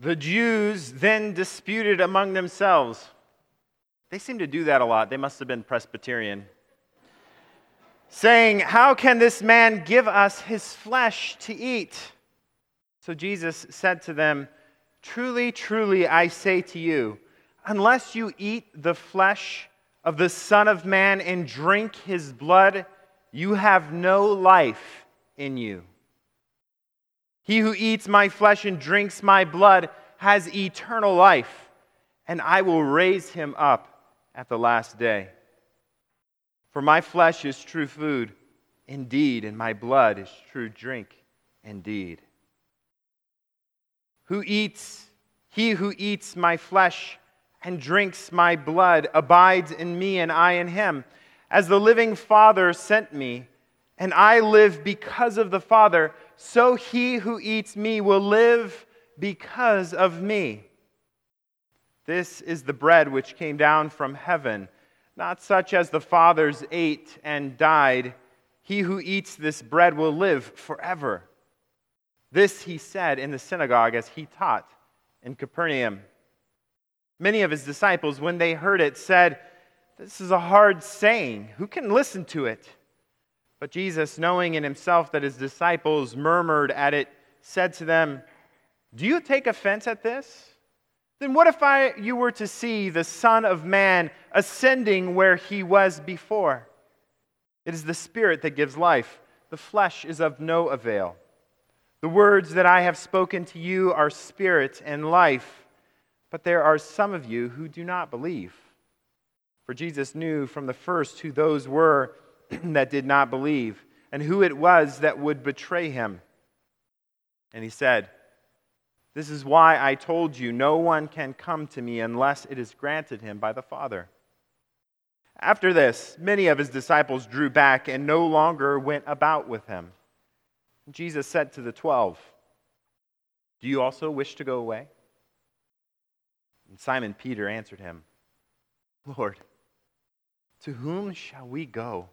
The Jews then disputed among themselves. They seem to do that a lot. They must have been Presbyterian. Saying, "How can this man give us his flesh to eat?" So Jesus said to them, "Truly, truly, I say to you, unless you eat the flesh of the Son of Man and drink his blood, you have no life in you. He who eats my flesh and drinks my blood has eternal life, and I will raise him up at the last day. For my flesh is true food indeed, and my blood is true drink indeed. He who eats my flesh and drinks my blood abides in me, and I in him. As the living Father sent me, and I live because of the Father, so he who eats me will live because of me. This is the bread which came down from heaven, not such as the fathers ate and died. He who eats this bread will live forever." This he said in the synagogue as he taught in Capernaum. Many of his disciples, when they heard it, said, "This is a hard saying. Who can listen to it?" But Jesus, knowing in himself that his disciples murmured at it, said to them, "Do you take offense at this? Then what if you were to see the Son of Man ascending where he was before? It is the Spirit that gives life. The flesh is of no avail. The words that I have spoken to you are spirit and life, but there are some of you who do not believe." For Jesus knew from the first who those were that did not believe, and who it was that would betray him. And he said, "This is why I told you, no one can come to me unless it is granted him by the Father." After this, many of his disciples drew back and no longer went about with him. Jesus said to the 12, "Do you also wish to go away?" And Simon Peter answered him, "Lord, to whom shall we go?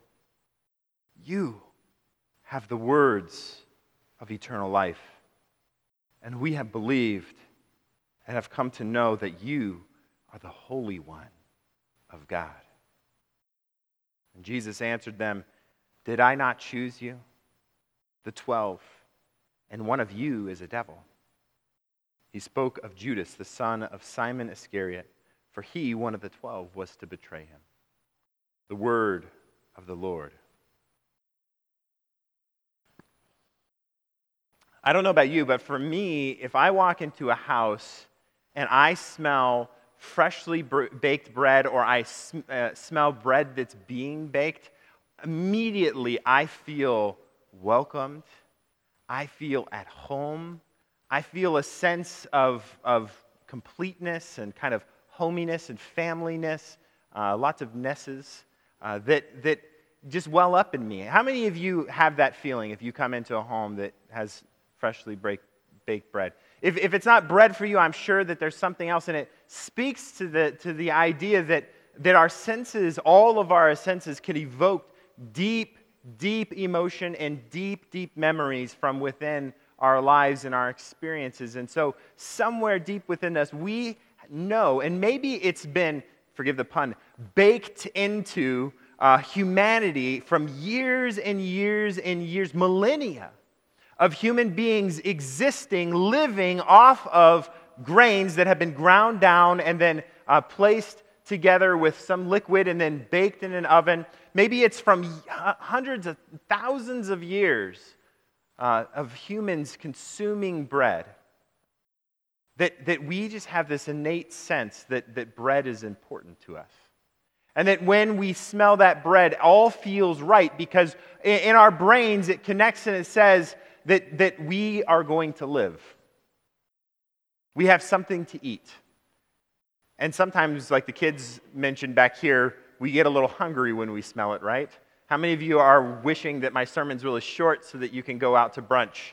You have the words of eternal life, and we have believed and have come to know that you are the Holy One of God." And Jesus answered them, "Did I not choose you, the 12, and one of you is a devil?" He spoke of Judas, the son of Simon Iscariot, for he, one of the 12, was to betray him. The word of the Lord. I don't know about you, but for me, if I walk into a house and I smell freshly baked bread, or I smell bread that's being baked, immediately I feel welcomed. I feel at home. I feel a sense of completeness and kind of hominess and familyness, lots of nesses that just well up in me. How many of you have that feeling if you come into a home that has freshly baked bread? If it's not bread for you, I'm sure that there's something else, and it speaks to the idea that our senses, all of our senses, can evoke deep emotion and deep memories from within our lives and our experiences. And so somewhere deep within us, we know, and maybe it's been, forgive the pun, baked into humanity from years and years and years, millennia of human beings existing, living off of grains that have been ground down and then placed together with some liquid and then baked in an oven. Maybe it's from hundreds of thousands of years of humans consuming bread. That we just have this innate sense that bread is important to us. And that when we smell that bread, all feels right, because in our brains it connects and it says that we are going to live. We have something to eat. And sometimes, like the kids mentioned back here, we get a little hungry when we smell it, right? How many of you are wishing that my sermon's really short so that you can go out to brunch?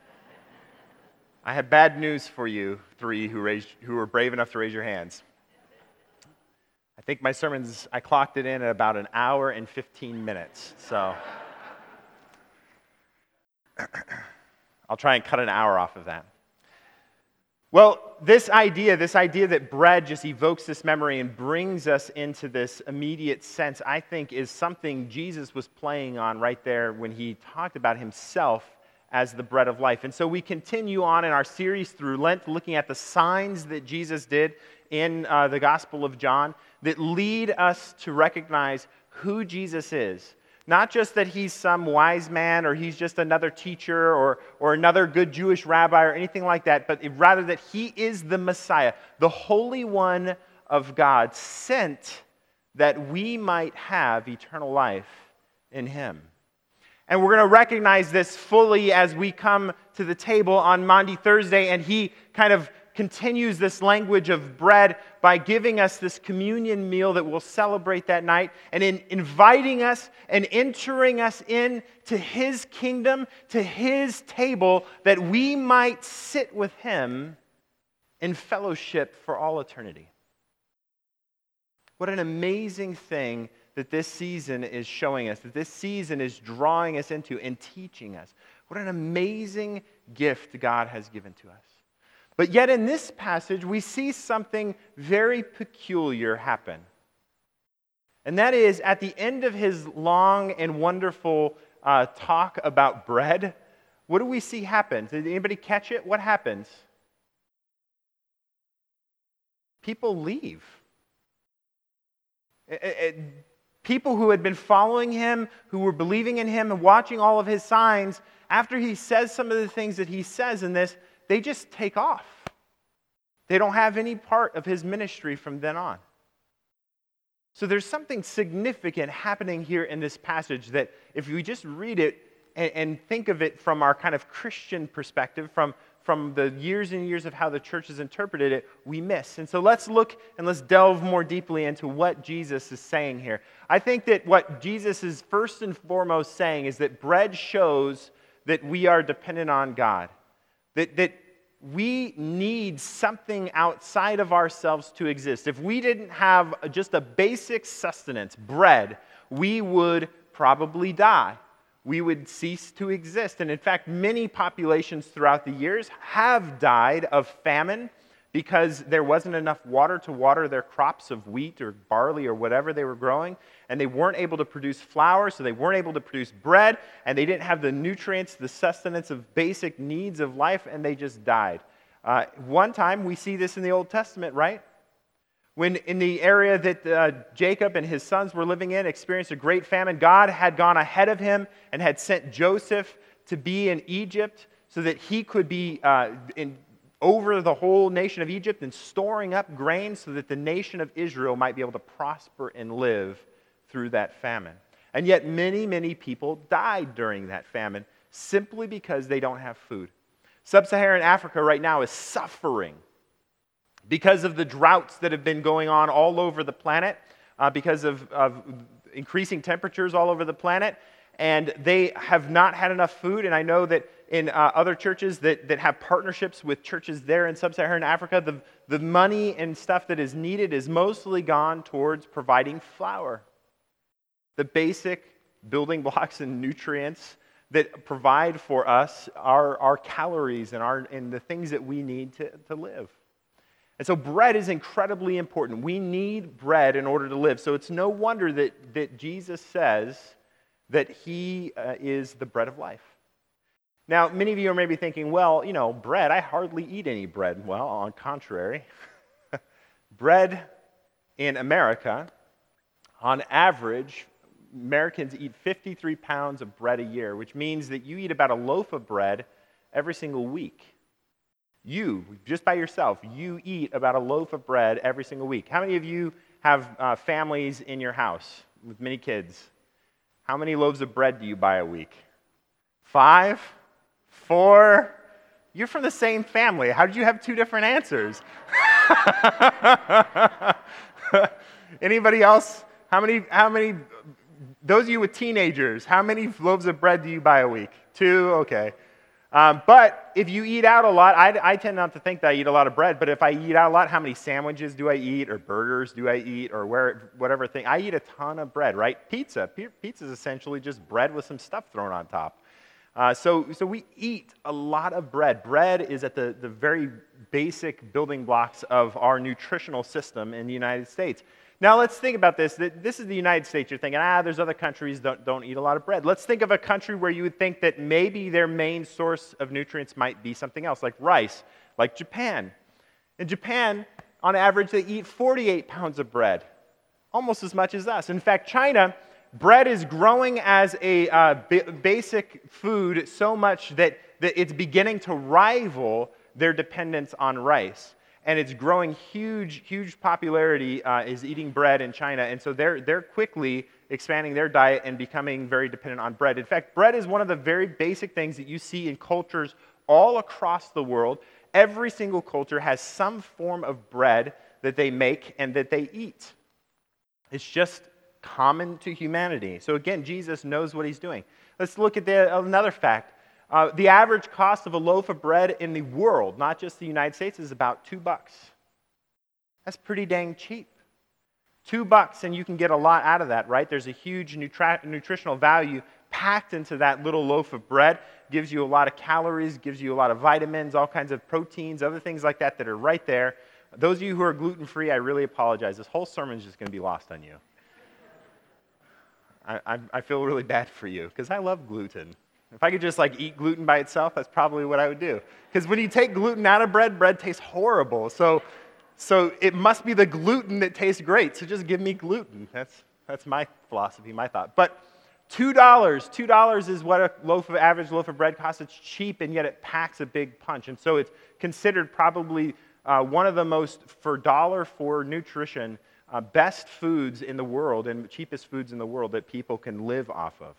I have bad news for you, three who were brave enough to raise your hands. I think my sermon's, I clocked it in at about an hour and 15 minutes, so I'll try and cut an hour off of that. Well, this idea that bread just evokes this memory and brings us into this immediate sense, I think is something Jesus was playing on right there when he talked about himself as the bread of life. And so we continue on in our series through Lent, looking at the signs that Jesus did in the Gospel of John that lead us to recognize who Jesus is. Not just that he's some wise man or he's just another teacher or another good Jewish rabbi or anything like that, but rather that he is the Messiah, the Holy One of God, sent that we might have eternal life in him. And we're going to recognize this fully as we come to the table on Maundy Thursday, and he kind of continues this language of bread by giving us this communion meal that we'll celebrate that night, and in inviting us and entering us into his kingdom, to his table, that we might sit with him in fellowship for all eternity. What an amazing thing that this season is showing us, that this season is drawing us into and teaching us. What an amazing gift God has given to us. But yet in this passage, we see something very peculiar happen. And that is, at the end of his long and wonderful talk about bread, what do we see happen? Did anybody catch it? What happens? People leave. People who had been following him, who were believing in him and watching all of his signs, after he says some of the things that he says in this, they just take off. They don't have any part of his ministry from then on. So there's something significant happening here in this passage that if we just read it and think of it from our kind of Christian perspective, from the years and years of how the church has interpreted it, we miss. And so let's look and let's delve more deeply into what Jesus is saying here. I think that what Jesus is first and foremost saying is that bread shows that we are dependent on God. That we need something outside of ourselves to exist. If we didn't have just a basic sustenance, bread, we would probably die. We would cease to exist. And in fact, many populations throughout the years have died of famine because there wasn't enough water to water their crops of wheat or barley or whatever they were growing, and they weren't able to produce flour, so they weren't able to produce bread, and they didn't have the nutrients, the sustenance of basic needs of life, and they just died. One time, we see this in the Old Testament, right? When in the area that Jacob and his sons were living in experienced a great famine, God had gone ahead of him and had sent Joseph to be in Egypt so that he could be over the whole nation of Egypt and storing up grain so that the nation of Israel might be able to prosper and live through that famine. And yet many, many people died during that famine simply because they don't have food. Sub-Saharan Africa right now is suffering because of the droughts that have been going on all over the planet, because of increasing temperatures all over the planet, and they have not had enough food. And I know that in other churches that have partnerships with churches there in Sub-Saharan Africa, the money and stuff that is needed is mostly gone towards providing flour, the basic building blocks and nutrients that provide for us our calories and the things that we need to live. And so bread is incredibly important. We need bread in order to live. So it's no wonder that Jesus says that he is the bread of life. Now, many of you are maybe thinking, well, bread, I hardly eat any bread. Well, on the contrary, bread in America, on average, Americans eat 53 pounds of bread a year, which means that you eat about a loaf of bread every single week. You, just by yourself, you eat about a loaf of bread every single week. How many of you have families in your house with many kids? How many loaves of bread do you buy a week? 5? 4? You're from the same family. How did you have 2 different answers? Anybody else? How many, those of you with teenagers, how many loaves of bread do you buy a week? 2? Okay. But if you eat out a lot, I tend not to think that I eat a lot of bread, but if I eat out a lot, how many sandwiches do I eat, or burgers do I eat, or whatever thing? I eat a ton of bread, right? Pizza is essentially just bread with some stuff thrown on top. So we eat a lot of bread. Bread is at the very basic building blocks of our nutritional system in the United States. Now let's think about this. This is the United States. You're thinking, there's other countries that don't eat a lot of bread. Let's think of a country where you would think that maybe their main source of nutrients might be something else, like rice, like Japan. In Japan, on average, they eat 48 pounds of bread, almost as much as us. In fact, China, bread is growing as a basic food so much that it's beginning to rival their dependence on rice. And it's growing huge popularity is eating bread in China. And so they're quickly expanding their diet and becoming very dependent on bread. In fact, bread is one of the very basic things that you see in cultures all across the world. Every single culture has some form of bread that they make and that they eat. It's just common to humanity. So again, Jesus knows what he's doing. Let's look at another fact. The average cost of a loaf of bread in the world, not just the United States, is about $2. That's pretty dang cheap. $2, and you can get a lot out of that, right? There's a huge nutritional value packed into that little loaf of bread. Gives you a lot of calories, gives you a lot of vitamins, all kinds of proteins, other things like that are right there. Those of you who are gluten-free, I really apologize. This whole sermon is just going to be lost on you. I feel really bad for you, because I love gluten. If I could just eat gluten by itself, that's probably what I would do. Because when you take gluten out of bread, bread tastes horrible. So it must be the gluten that tastes great. So just give me gluten. That's my philosophy, my thought. But $2 is what average loaf of bread costs. It's cheap, and yet it packs a big punch. And so it's considered probably one of the most, for dollar for nutrition, best foods in the world and cheapest foods in the world that people can live off of.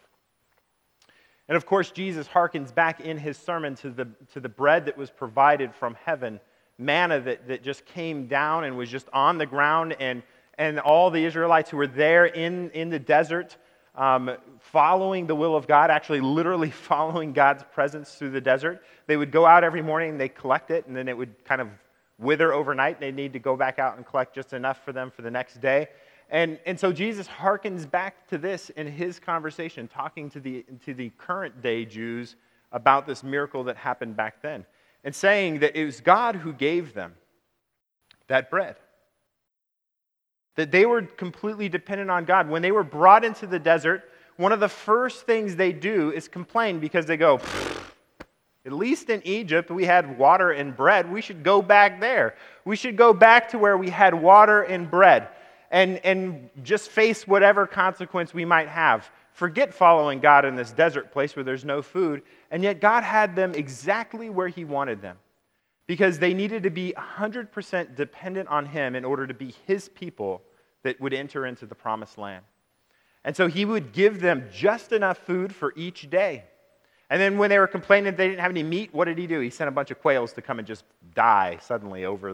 And of course, Jesus harkens back in his sermon to the bread that was provided from heaven, manna that just came down and was just on the ground, and all the Israelites who were there in the desert following the will of God, actually literally following God's presence through the desert. They would go out every morning and they'd collect it, and then it would kind of wither overnight, and they'd need to go back out and collect just enough for them for the next day. And so Jesus harkens back to this in his conversation, talking to the current day Jews about this miracle that happened back then, and saying that it was God who gave them that bread. That they were completely dependent on God. When they were brought into the desert, one of the first things they do is complain, because they go, at least in Egypt we had water and bread. We should go back there. We should go back to where we had water and bread. And just face whatever consequence we might have. Forget following God in this desert place where there's no food. And yet God had them exactly where he wanted them, because they needed to be 100% dependent on him in order to be his people that would enter into the promised land. And so he would give them just enough food for each day. And then when they were complaining that they didn't have any meat, what did he do? He sent a bunch of quails to come and just die suddenly over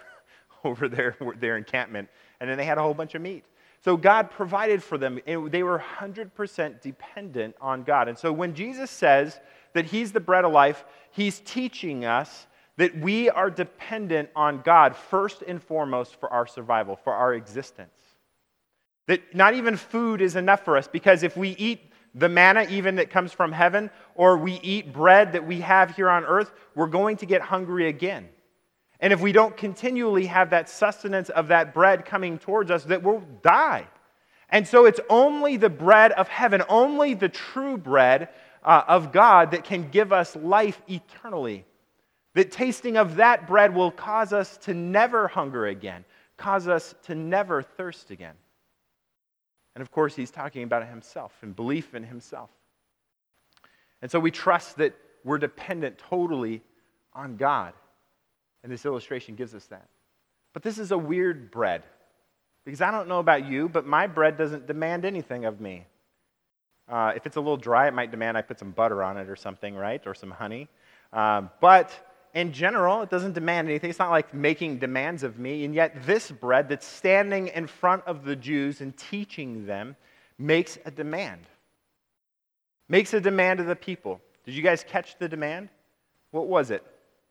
their encampment. And then they had a whole bunch of meat. So God provided for them, and they were 100% dependent on God. And so when Jesus says that he's the bread of life, he's teaching us that we are dependent on God first and foremost for our survival, for our existence. That not even food is enough for us, because if we eat the manna even that comes from heaven, or we eat bread that we have here on earth, we're going to get hungry again. And if we don't continually have that sustenance of that bread coming towards us, that we'll die. And so it's only the bread of heaven, only the true bread of God that can give us life eternally. That tasting of that bread will cause us to never hunger again, cause us to never thirst again. And of course, he's talking about himself and belief in himself. And so we trust that we're dependent totally on God. And this illustration gives us that. But this is a weird bread. Because I don't know about you, but my bread doesn't demand anything of me. If it's a little dry, it might demand I put some butter on it or something, right? Or some honey. But in general, it doesn't demand anything. It's not like making demands of me. And yet this bread that's standing in front of the Jews and teaching them makes a demand. Makes a demand of the people. Did you guys catch the demand? What was it?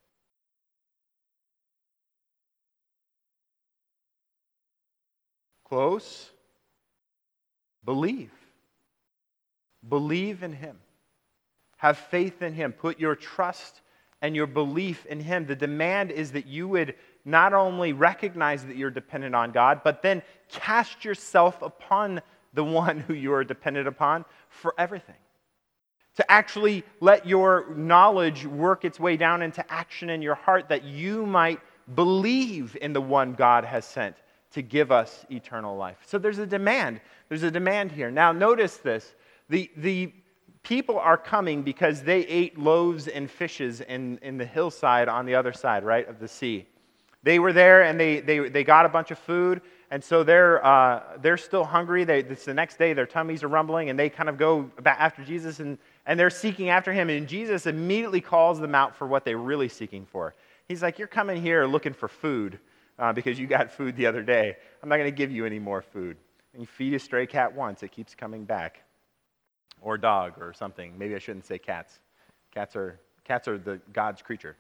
Close. Believe. Believe in him. Have faith in him. Put your trust and your belief in him. The demand is that you would not only recognize that you're dependent on God, but then cast yourself upon the one who you are dependent upon for everything. To actually let your knowledge work its way down into action in your heart, that you might believe in the one God has sent to give us eternal life. So there's a demand. There's a demand here. Now notice this. The people are coming because they ate loaves and fishes in the hillside on the other side, right, of the sea. They were there and they got a bunch of food, and so they're still hungry. It's the next day, their tummies are rumbling, and they kind of go back after Jesus, and they're seeking after him, and Jesus immediately calls them out for what they're really seeking for. He's like, you're coming here looking for food because you got food the other day. I'm not going to give you any more food. And you feed a stray cat once, it keeps coming back. Or dog or something. Maybe I shouldn't say cats. Cats are the God's creature.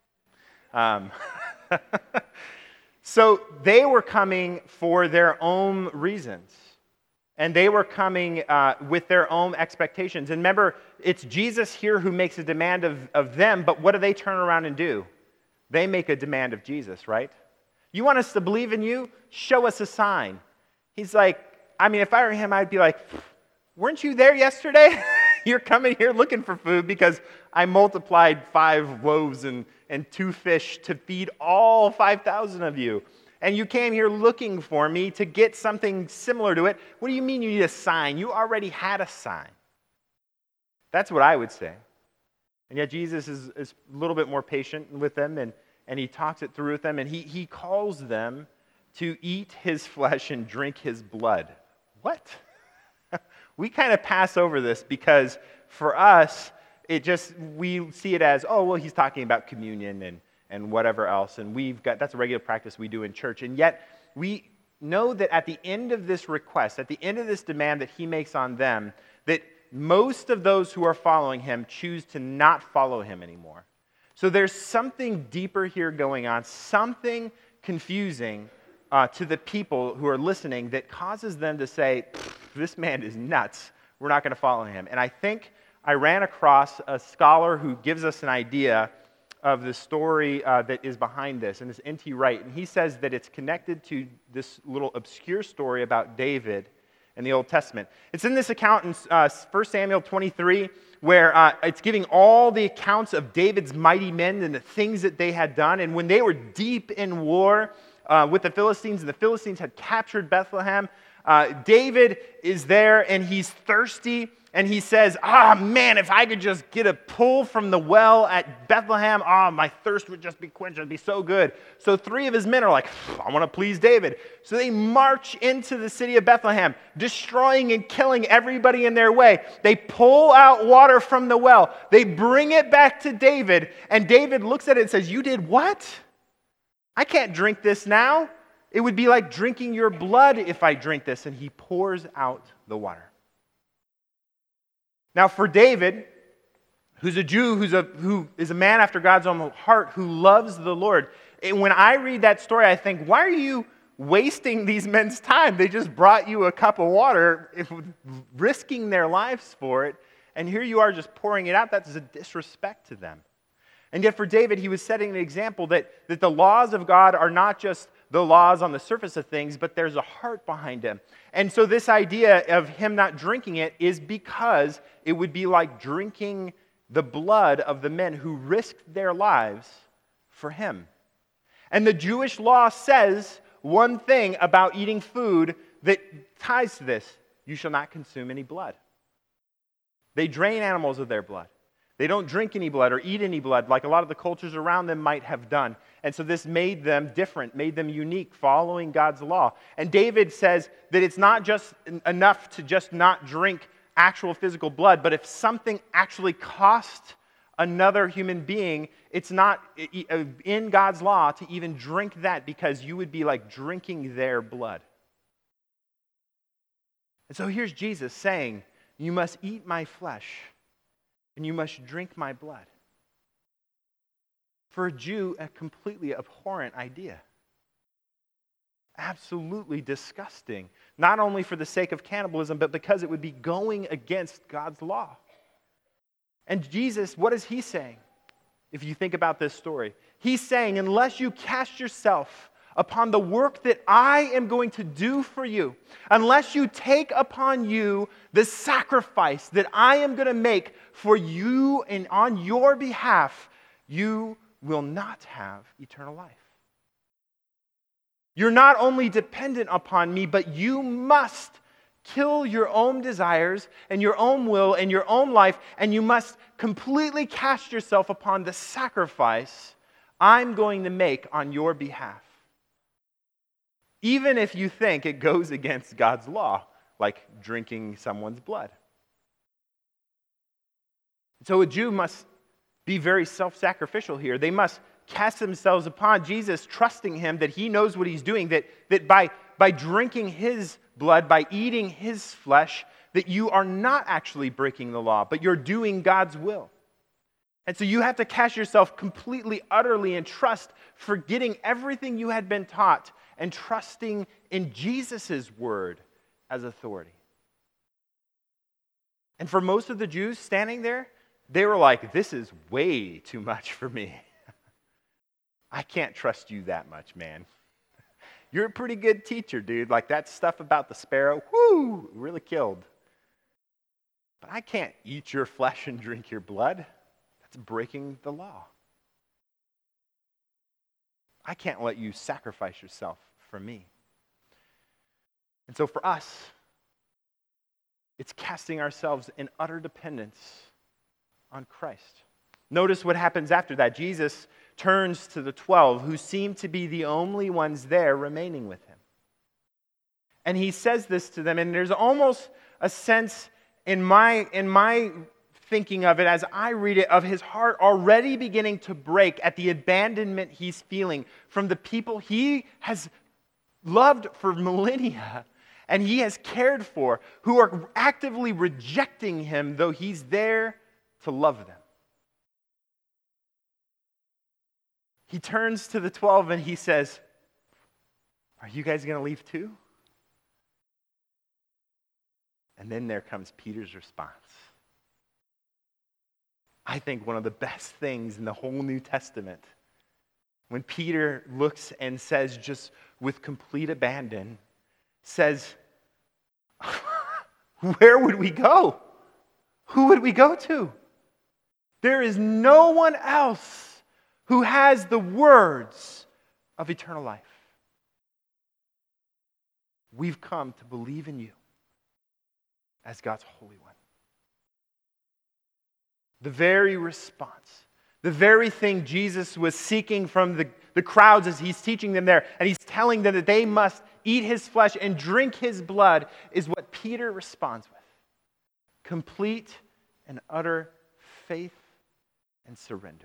So they were coming for their own reasons. And they were coming with their own expectations. And remember, it's Jesus here who makes a demand of them, but what do they turn around and do? They make a demand of Jesus, right? You want us to believe in you? Show us a sign. He's like, I mean, if I were him, I'd be like, weren't you there yesterday? You're coming here looking for food because I multiplied 5 loaves and 2 fish to feed all 5,000 of you. And you came here looking for me to get something similar to it. What do you mean you need a sign? You already had a sign. That's what I would say. And yet Jesus is a little bit more patient with them, and he talks it through with them, and he calls them to eat his flesh and drink his blood. What? We kind of pass over this because for us, we see it as, oh, well, he's talking about communion and whatever else, and that's a regular practice we do in church. And yet, we know that at the end of this request, at the end of this demand that he makes on them, that most of those who are following him choose to not follow him anymore. So there's something deeper here going on, something confusing to the people who are listening that causes them to say, this man is nuts. We're not going to follow him. And I think I ran across a scholar who gives us an idea of the story that is behind this, and it's N.T. Wright. And he says that it's connected to this little obscure story about David in the Old Testament. It's in this account in 1 Samuel 23, where it's giving all the accounts of David's mighty men and the things that they had done. And when they were deep in war with the Philistines, and the Philistines had captured Bethlehem, David is there, and he's thirsty, and he says, man, if I could just get a pull from the well at Bethlehem, my thirst would just be quenched. It would be so good. So 3 of his men are like, I want to please David. So they march into the city of Bethlehem, destroying and killing everybody in their way. They pull out water from the well. They bring it back to David, and David looks at it and says, you did what? I can't drink this now. It would be like drinking your blood if I drink this. And he pours out the water. Now for David, who's a Jew, who is a man after God's own heart, who loves the Lord, when I read that story, I think, why are you wasting these men's time? They just brought you a cup of water, risking their lives for it, and here you are just pouring it out. That's a disrespect to them. And yet for David, he was setting an example that the laws of God are not just the laws on the surface of things, but there's a heart behind them. And so this idea of him not drinking it is because it would be like drinking the blood of the men who risked their lives for him. And the Jewish law says one thing about eating food that ties to this. You shall not consume any blood. They drain animals of their blood. They don't drink any blood or eat any blood like a lot of the cultures around them might have done. And so this made them different, made them unique, following God's law. And David says that it's not just enough to just not drink actual physical blood, but if something actually cost another human being, it's not in God's law to even drink that, because you would be like drinking their blood. And so here's Jesus saying, you must eat my flesh and you must drink my blood. For a Jew, a completely abhorrent idea. Absolutely disgusting. Not only for the sake of cannibalism, but because it would be going against God's law. And Jesus, what is he saying? if you think about this story. He's saying, unless you cast yourself upon the work that I am going to do for you, unless you take upon you the sacrifice that I am going to make for you and on your behalf, you will not have eternal life. You're not only dependent upon me, but you must kill your own desires and your own will and your own life, and you must completely cast yourself upon the sacrifice I'm going to make on your behalf. Even if you think it goes against God's law, like drinking someone's blood. So a Jew must be very self-sacrificial here. They must cast themselves upon Jesus, trusting him that he knows what he's doing, that by drinking his blood, by eating his flesh, that you are not actually breaking the law, but you're doing God's will. And so you have to cast yourself completely, utterly in trust, forgetting everything you had been taught and trusting in Jesus' word as authority. And for most of the Jews standing there, they were like, this is way too much for me. I can't trust you that much, man. You're a pretty good teacher, dude. Like that stuff about the sparrow, whoo, really killed. But I can't eat your flesh and drink your blood. That's breaking the law. I can't let you sacrifice yourself for me. And so for us, it's casting ourselves in utter dependence on Christ. Notice what happens after that. Jesus turns to the 12, who seem to be the only ones there remaining with him. And he says this to them, and there's almost a sense in my thinking of it as I read it, of his heart already beginning to break at the abandonment he's feeling from the people he has loved for millennia and he has cared for, who are actively rejecting him, though he's there to love them. He turns to the 12 and he says, are you guys going to leave too? And then there comes Peter's response. I think one of the best things in the whole New Testament, when Peter looks and says, just with complete abandon, says, where would we go? Who would we go to? There is no one else who has the words of eternal life. We've come to believe in you as God's Holy One. The very response, the very thing Jesus was seeking from the crowds as he's teaching them there, and he's telling them that they must eat his flesh and drink his blood, is what Peter responds with. Complete and utter faith and surrender.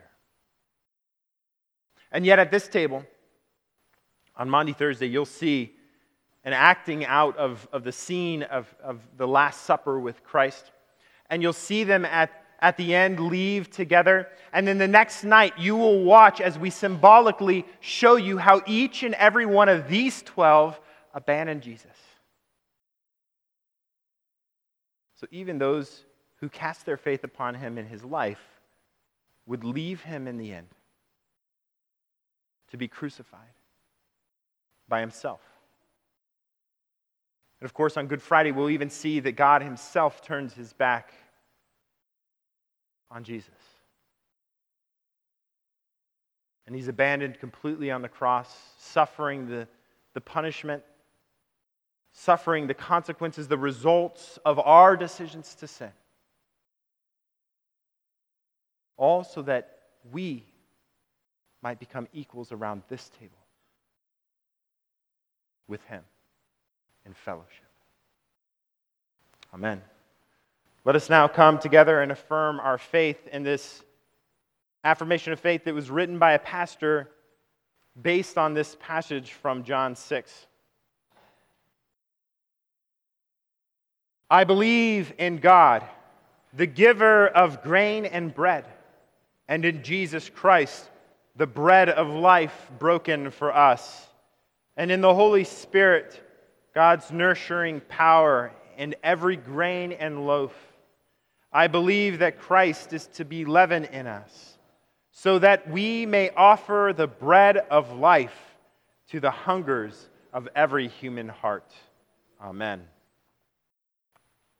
And yet at this table, on Maundy Thursday, you'll see an acting out of the scene of the Last Supper with Christ. And you'll see them at the end leave together. And then the next night, you will watch as we symbolically show you how each and every one of these 12 abandoned Jesus. So even those who cast their faith upon him in his life would leave him in the end to be crucified by himself. And of course, on Good Friday, we'll even see that God himself turns his back on Jesus. And he's abandoned completely on the cross, suffering the punishment, suffering the consequences, the results of our decisions to sin. All so that we might become equals around this table with him in fellowship. Amen. Let us now come together and affirm our faith in this affirmation of faith that was written by a pastor based on this passage from John 6. I believe in God, the giver of grain and bread, and in Jesus Christ, the bread of life broken for us, and in the Holy Spirit, God's nurturing power in every grain and loaf. I believe that Christ is to be leaven in us, so that we may offer the bread of life to the hungers of every human heart. Amen.